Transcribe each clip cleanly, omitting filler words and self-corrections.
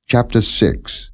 Chapter 6.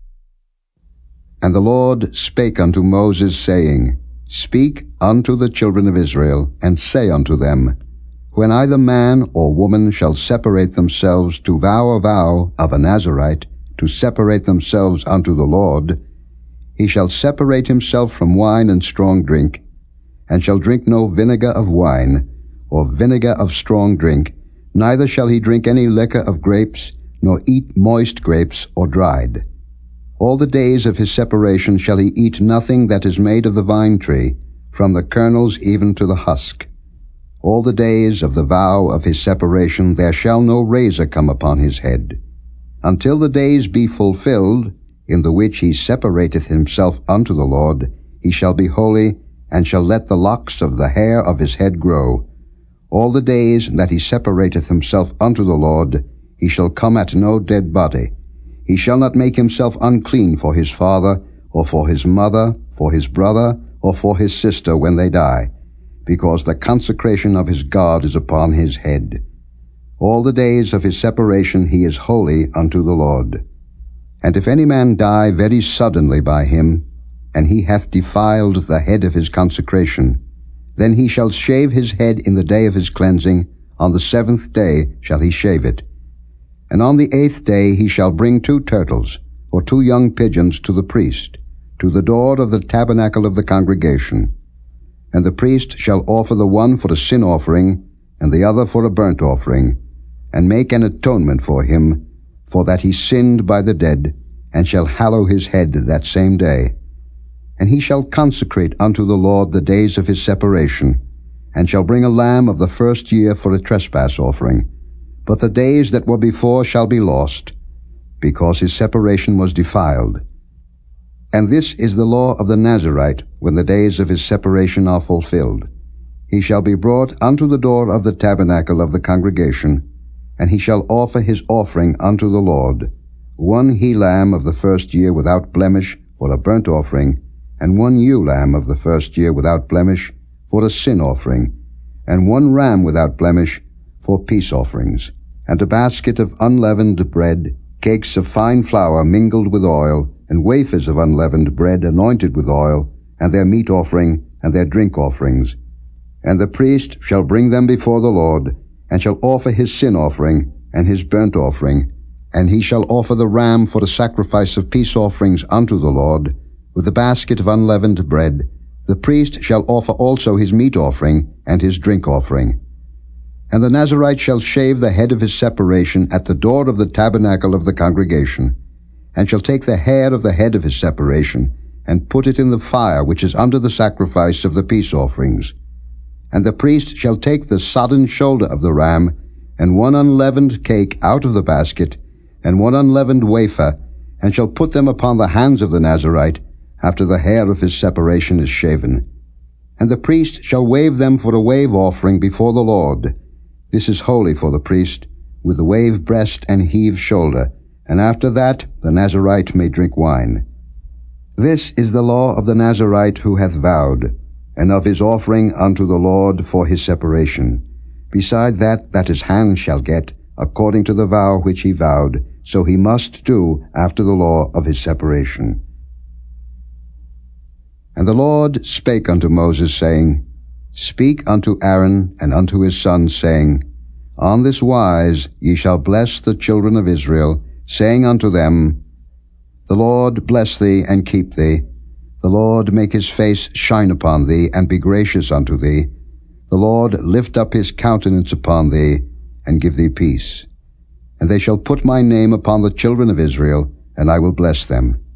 And the Lord spake unto Moses, saying, Speak unto the children of Israel, and say unto them, When either man or woman shall separate themselves to vow a vow of a Nazarite, to separate themselves unto the Lord, he shall separate himself from wine and strong drink, and shall drink no vinegar of wine, or vinegar of strong drink, neither shall he drink any liquor of grapes, nor eat moist grapes or dried. All the days of his separation shall he eat nothing that is made of the vine tree, from the kernels even to the husk. All the days of the vow of his separation there shall no razor come upon his head, until the days be fulfilled, in the which he separateth himself unto the Lord. He shall be holy, and shall let the locks of the hair of his head grow. All the days that he separateth himself unto the Lord, he shall come at no dead body. He shall not make himself unclean for his father, or for his mother, for his brother, or for his sister when they die, because the consecration of his God is upon his head. All the days of his separation he is holy unto the Lord. And if any man die very suddenly by him, and he hath defiled the head of his consecration, then he shall shave his head in the day of his cleansing. On the 7th day shall he shave it. And on the 8th day he shall bring 2 turtles, or 2 young pigeons, to the priest, to the door of the tabernacle of the congregation. And the priest shall offer the one for a sin offering, and the other for a burnt offering, and make an atonement for him, for that he sinned by the dead, and shall hallow his head that same day. And he shall consecrate unto the Lord the days of his separation, and shall bring a lamb of the first year for a trespass offering. But the days that were before shall be lost, because his separation was defiled. And this is the law of the Nazarite, when the days of his separation are fulfilled. He shall be brought unto the door of the tabernacle of the congregation, and he shall offer his offering unto the Lord, 1 he-lamb of the first year without blemish for a burnt offering, and 1 ewe-lamb of the first year without blemish for a sin offering, and 1 ram without blemish for peace offerings, and a basket of unleavened bread, cakes of fine flour mingled with oil, and wafers of unleavened bread anointed with oil, and their meat offering, and their drink offerings. And the priest shall bring them before the Lord, and shall offer his sin offering, and his burnt offering, and he shall offer the ram for a sacrifice of peace offerings unto the Lord, with the basket of unleavened bread. The priest shall offer also his meat offering, and his drink offering. And the Nazarite shall shave the head of his separation at the door of the tabernacle of the congregation, and shall take the hair of the head of his separation, and put it in the fire which is under the sacrifice of the peace offerings. And the priest shall take the sodden shoulder of the ram, and 1 unleavened cake out of the basket, and 1 unleavened wafer, and shall put them upon the hands of the Nazarite, after the hair of his separation is shaven. And the priest shall wave them for a wave offering before the Lord. This is holy for the priest, with the wave breast and heave shoulder, and after that the Nazarite may drink wine. This is the law of the Nazarite who hath vowed, and of his offering unto the Lord for his separation, beside that his hand shall get, according to the vow which he vowed, so he must do after the law of his separation. And the Lord spake unto Moses, saying, Speak unto Aaron and unto his sons, saying, On this wise ye shall bless the children of Israel, saying unto them, The Lord bless thee and keep thee. The Lord make his face shine upon thee, and be gracious unto thee. The Lord lift up his countenance upon thee, and give thee peace. And they shall put my name upon the children of Israel, and I will bless them.